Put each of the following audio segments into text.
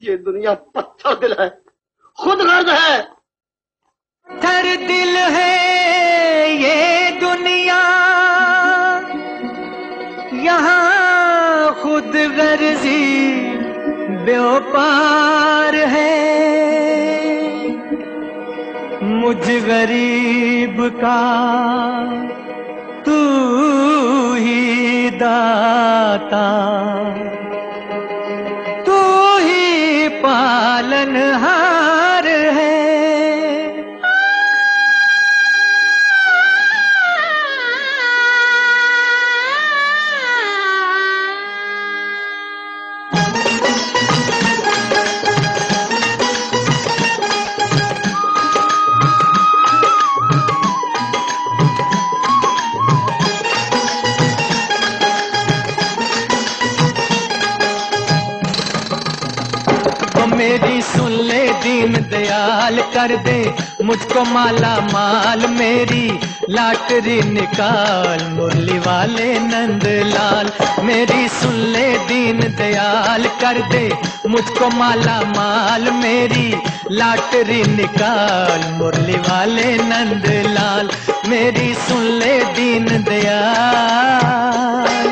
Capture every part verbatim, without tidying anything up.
ये दुनिया पत्थर दिल है, खुद गर्द है। पत्थर दिल है ये दुनिया, यहाँ खुद गर्जी व्यापार है। मुझ गरीब का तू ही दाता, तू ही पालनहार है। मेरी सुन ले दीन दयाल, कर दे मुझको माला माल। मेरी लाटरी निकाल मुरली वाले नंदलाल। मेरी सुन ले दीन दयाल, कर दे मुझको माला माल। मेरी लाटरी निकाल मुरली वाले नंदलाल। मेरी सुन ले दीन दयाल।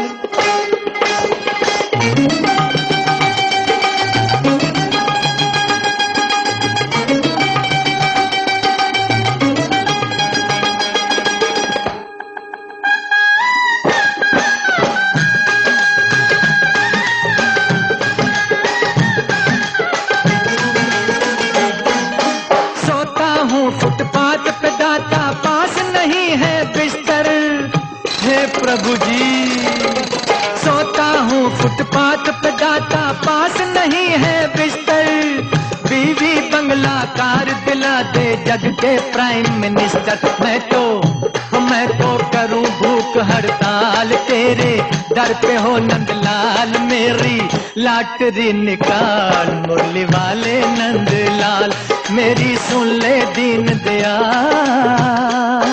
फुटपाथ पे दाता, पास नहीं है बिस्तर। हे प्रभु जी, सोता हूँ फुटपाथ पे दाता, पास नहीं है बिस्तर। बीवी बंगला कार दिला दे जग के प्राइम मिनिस्टर। मैं तो मैं तो करूँ भूख हड़ताल, तेरे दर पे हो नंदलाल। मेरी लाटरी निकाल मुरली वाले नंदलाल। मेरी सुन ले दीन दयाल।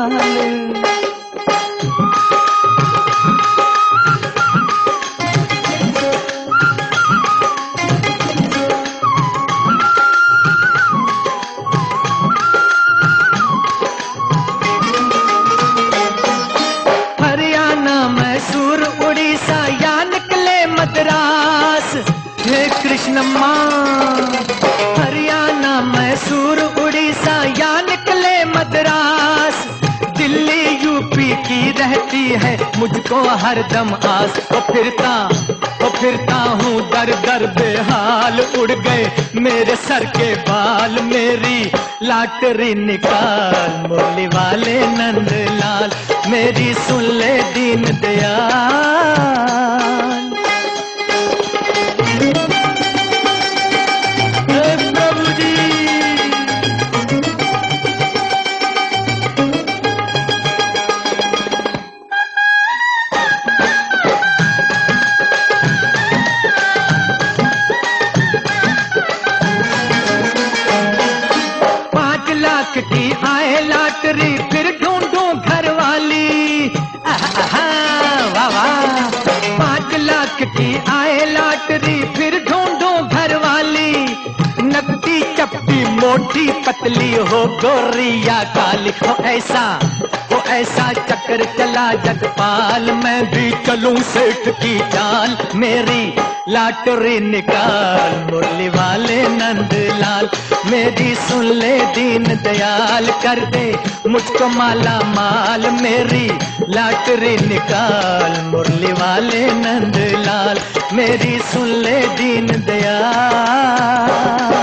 हरियाणा मैसूर उड़ीसा या निकले मद्रास। हे कृष्ण माँ, हरियाणा मैसूर उड़ीसा या निकले मद्रास। दिल्ली यूपी की रहती है मुझको हरदम आस। वो फिरता वो फिरता हूँ दर दर बेहाल, उड़ गए मेरे सर के बाल। मेरी लाटरी निकाल मुरली वाले नंदलाल। मेरी सुन ले दीन दयाल। की आए लाटरी फिर ढूंढूं घर वाली। वाह वाह, पांच लाख की आए लाटरी फिर ढूंढूं घर वाली। नकदी चपटी मोटी पतली हो गोरिया काली। हो ऐसा हो ऐसा चक्कर चला जगपाल, मैं भी चलूं सेठ की चाल। मेरी लाटरी निकाल मुरली वाले नंदलाल। मेरी सुन ले दीन दयाल, कर दे मुझको माला माल। मेरी लाटरी निकाल मुरली वाले नंदलाल। मेरी सुन ले दीन दयाल।